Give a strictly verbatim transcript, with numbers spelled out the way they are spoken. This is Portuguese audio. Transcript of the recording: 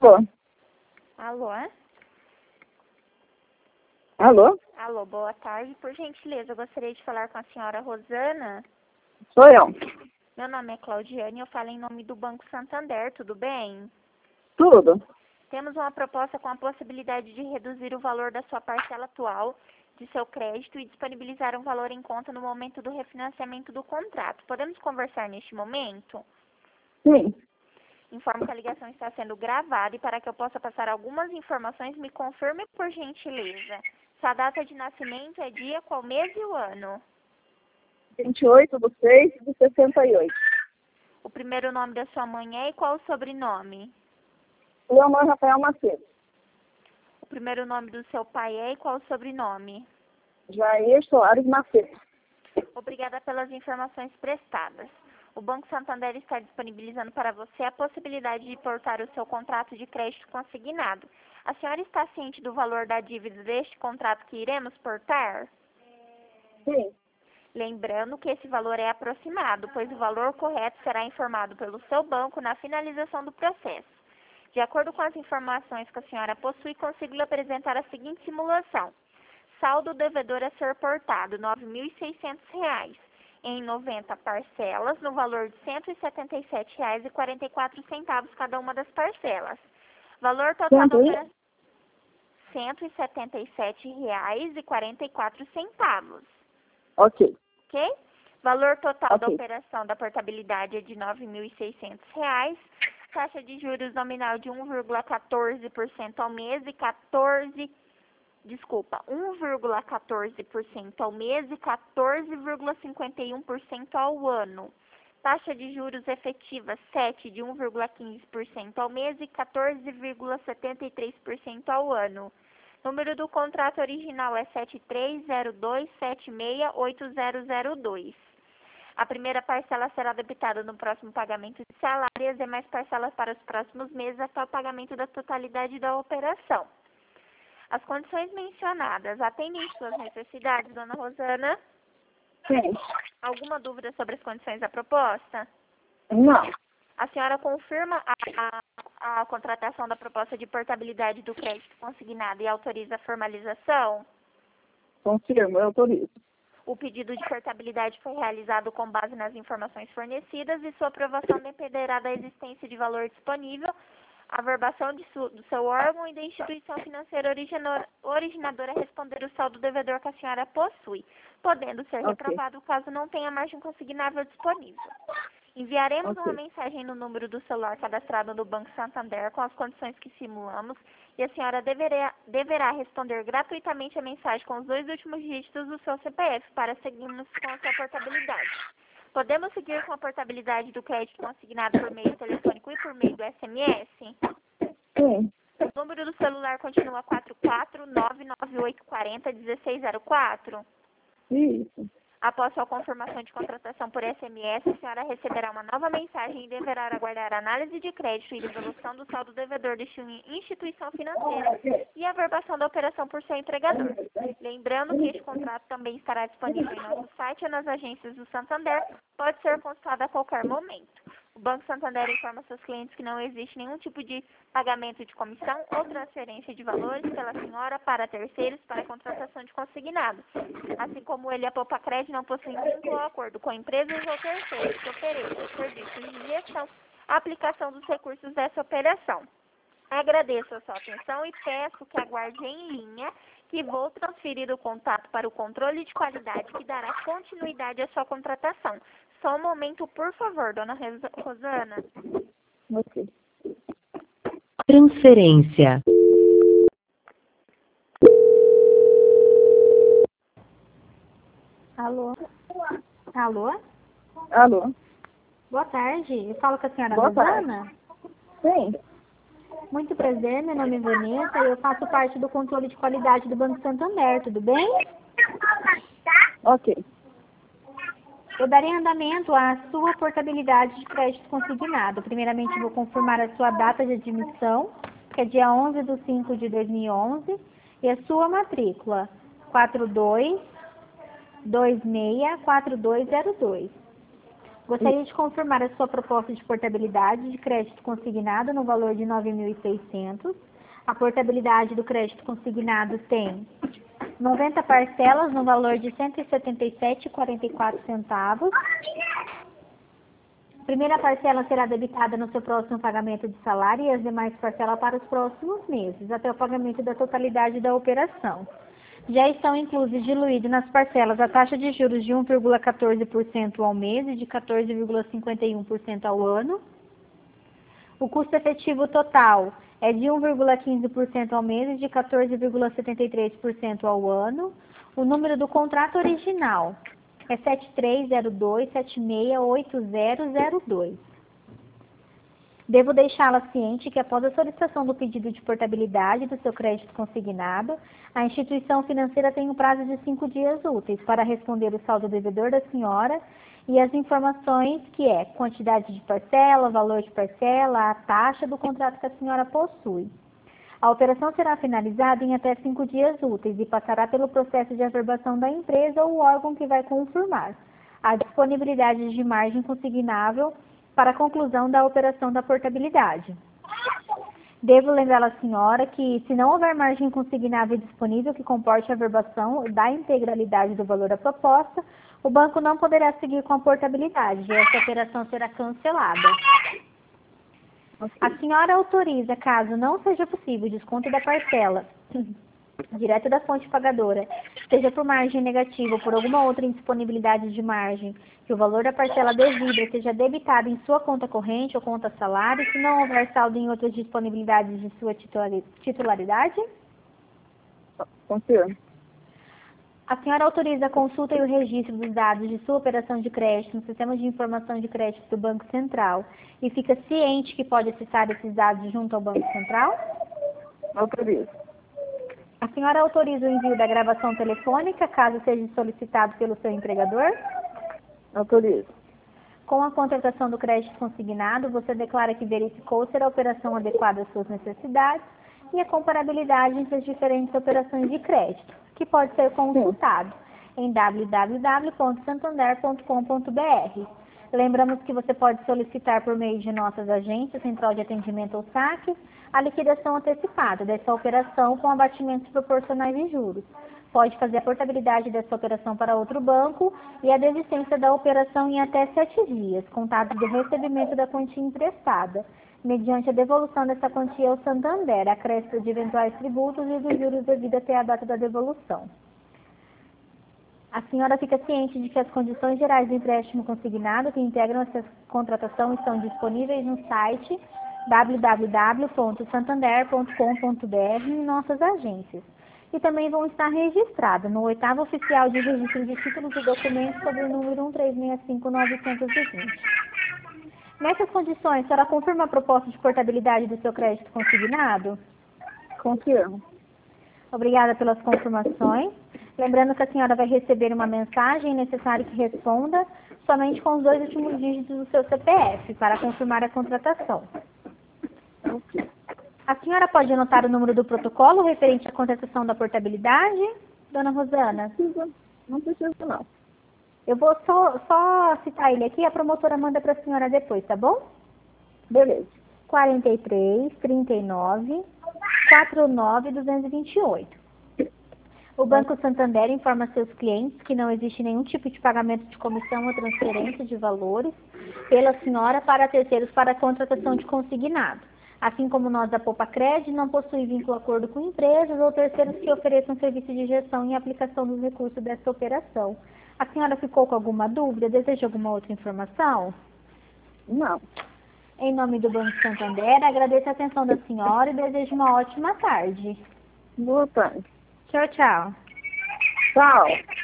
Alô? Alô? Alô? Alô, boa tarde. Por gentileza, eu gostaria de falar com a senhora Rosana. Sou eu. Meu nome é Claudiane e eu falo em nome do Banco Santander, tudo bem? Tudo. Temos uma proposta com a possibilidade de reduzir o valor da sua parcela atual de seu crédito e disponibilizar um valor em conta no momento do refinanciamento do contrato. Podemos conversar neste momento? Sim. Informo que a ligação está sendo gravada e para que eu possa passar algumas informações, me confirme por gentileza. Sua data de nascimento é dia, qual mês e o ano? vinte e oito de seis de sessenta e oito. O primeiro nome da sua mãe é e qual o sobrenome? Leonor Rafael Macedo. O primeiro nome do seu pai é e qual o sobrenome? Jair Soares Macedo. Obrigada pelas informações prestadas. O Banco Santander está disponibilizando para você a possibilidade de portar o seu contrato de crédito consignado. A senhora está ciente do valor da dívida deste contrato que iremos portar? Sim. Lembrando que esse valor é aproximado, pois o valor correto será informado pelo seu banco na finalização do processo. De acordo com as informações que a senhora possui, consigo lhe apresentar a seguinte simulação. Saldo devedor a ser portado, nove mil e seiscentos reais, em noventa parcelas, no valor de cento e setenta e sete reais e quarenta e quatro centavos cada uma das parcelas. Valor total da operação, cento e setenta e sete reais e quarenta e quatro centavos. Ok. Ok? Valor total da Ok. operação da portabilidade é de nove mil e seiscentos reais. Taxa de juros nominal de um vírgula quatorze por cento ao mês e quatorze, desculpa, um vírgula quatorze por cento ao mês e quatorze vírgula cinquenta e um por cento ao ano. Taxa de juros efetiva sete de um vírgula quinze por cento ao mês e quatorze vírgula setenta e três por cento ao ano. Número do contrato original é sete três zero dois sete seis oito zero zero dois. A primeira parcela será debitada no próximo pagamento de salário e as demais parcelas para os próximos meses até o pagamento da totalidade da operação. As condições mencionadas atendem suas necessidades, dona Rosana? Sim. Alguma dúvida sobre as condições da proposta? Não. A senhora confirma a, a, a contratação da proposta de portabilidade do crédito consignado e autoriza a formalização? Confirmo, eu autorizo. O pedido de portabilidade foi realizado com base nas informações fornecidas e sua aprovação dependerá da existência de valor disponível, a verbação de su, do seu órgão e da instituição financeira originadora, originadora responder o saldo devedor que a senhora possui, podendo ser Ok. reprovado caso não tenha margem consignável disponível. Enviaremos Ok. uma mensagem no número do celular cadastrado no Banco Santander com as condições que simulamos e a senhora deverá, deverá responder gratuitamente a mensagem com os dois últimos dígitos do seu C P F para seguirmos com a sua portabilidade. Podemos seguir com a portabilidade do crédito consignado por meio telefônico e por meio do S M S? Sim. O número do celular continua quatro quatro nove nove oito quatro zero um seis zero quatro. Isso. Após sua confirmação de contratação por S M S, a senhora receberá uma nova mensagem e deverá aguardar a análise de crédito e devolução do saldo devedor de instituição financeira e a verbação da operação por seu empregador. Lembrando que este contrato também estará disponível em nosso site ou nas agências do Santander, pode ser consultado a qualquer momento. O Banco Santander informa seus clientes que não existe nenhum tipo de pagamento de comissão ou transferência de valores pela senhora para terceiros para contratação de consignado. Assim como ele e a Poupa Crédito não possuem vínculo ou acordo com empresas ou terceiros que ofereçam serviços de gestão, a aplicação dos recursos dessa operação. Agradeço a sua atenção e peço que aguarde em linha que vou transferir o contato para o controle de qualidade que dará continuidade à sua contratação. Só um momento, por favor, dona Rosana. Ok. Transferência. Alô? Alô? Alô? Boa tarde. Eu falo com a senhora Boa Rosana? Sim. Muito prazer, meu nome é Vanessa e eu faço parte do controle de qualidade do Banco Santander, tudo bem? Ok. Eu darei andamento à sua portabilidade de crédito consignado. Primeiramente, vou confirmar a sua data de admissão, que é dia onze de cinco de dois mil e onze, e a sua matrícula, quatro dois dois seis quatro dois zero dois. Gostaria de confirmar a sua proposta de portabilidade de crédito consignado no valor de nove mil e seiscentos. A portabilidade do crédito consignado tem noventa parcelas no valor de cento e setenta e sete reais e quarenta e quatro centavos. A primeira parcela será debitada no seu próximo pagamento de salário e as demais parcelas para os próximos meses, até o pagamento da totalidade da operação. Já estão inclusos diluídos nas parcelas a taxa de juros de um vírgula quatorze por cento ao mês e de quatorze vírgula cinquenta e um por cento ao ano. O custo efetivo total é de um vírgula quinze por cento ao mês e de quatorze vírgula setenta e três por cento ao ano. O número do contrato original é sete três zero dois sete seis oito zero zero dois. Devo deixá-la ciente que após a solicitação do pedido de portabilidade do seu crédito consignado, a instituição financeira tem um prazo de cinco dias úteis para responder o saldo devedor da senhora e as informações que é quantidade de parcela, valor de parcela, a taxa do contrato que a senhora possui. A operação será finalizada em até cinco dias úteis e passará pelo processo de averbação da empresa ou órgão que vai confirmar a disponibilidade de margem consignável para a conclusão da operação da portabilidade. Devo lembrar à senhora que, se não houver margem consignável disponível que comporte a averbação da integralidade do valor da proposta, o banco não poderá seguir com a portabilidade e essa operação será cancelada. A senhora autoriza, caso não seja possível o desconto da parcela direto da fonte pagadora, seja por margem negativa ou por alguma outra indisponibilidade de margem, que o valor da parcela devida seja debitado em sua conta corrente ou conta salário, se não houver saldo em outras disponibilidades de sua titularidade? Confirmo. A senhora autoriza a consulta e o registro dos dados de sua operação de crédito no sistema de informação de crédito do Banco Central e fica ciente que pode acessar esses dados junto ao Banco Central? Autorizo. A senhora autoriza o envio da gravação telefônica, caso seja solicitado pelo seu empregador? Autorizo. Com a contratação do crédito consignado, você declara que verificou ser a operação adequada às suas necessidades e a comparabilidade entre as diferentes operações de crédito, que pode ser consultado em w w w ponto santander ponto com ponto b r. Lembramos que você pode solicitar por meio de nossas agências, central de atendimento ou saque, a liquidação antecipada dessa operação com abatimentos proporcionais de juros. Pode fazer a portabilidade dessa operação para outro banco e a desistência da operação em até sete dias, contados do recebimento da quantia emprestada, mediante a devolução dessa quantia ao Santander, acréscimo de eventuais tributos e dos juros devido até a data da devolução. A senhora fica ciente de que as condições gerais do empréstimo consignado que integram essa contratação estão disponíveis no site w w w ponto santander ponto com ponto b r em nossas agências. E também vão estar registradas no oitavo oficial de registro de títulos e documentos sobre o número um três seis cinco nove dois zero. Nessas condições, a senhora confirma a proposta de portabilidade do seu crédito consignado? Confirmo. Obrigada pelas confirmações. Lembrando que a senhora vai receber uma mensagem necessário que responda somente com os dois últimos dígitos do seu C P F para confirmar a contratação. A senhora pode anotar o número do protocolo referente à contratação da portabilidade, dona Rosana? Não precisa, não precisa não. Eu vou só, só citar ele aqui, a promotora manda para a senhora depois, tá bom? Beleza. quarenta e três, trinta e nove, quarenta e nove, duzentos e vinte e oito. O Banco Santander informa seus clientes que não existe nenhum tipo de pagamento de comissão ou transferência de valores pela senhora para terceiros para a contratação de consignado. Assim como nós da Poupa Cred, não possui vínculo acordo com empresas ou terceiros que ofereçam serviço de gestão e aplicação dos recursos dessa operação. A senhora ficou com alguma dúvida? Deseja alguma outra informação? Não. Em nome do Banco Santander, agradeço a atenção da senhora e desejo uma ótima tarde. Boa tarde. Tchau, tchau. Tchau.